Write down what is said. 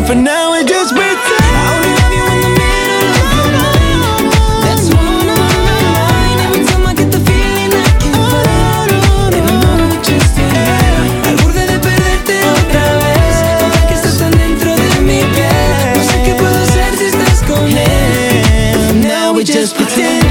But for now we just pretend. I only love you in the middle of the night. That's one on my mind. Every time I get the feeling that you find. And I know we just ain't. Al borde de perderte otra vez. Ahora que estás tan dentro de mi piel. No sé qué puedo hacer si estás con él. But for now we just pretend.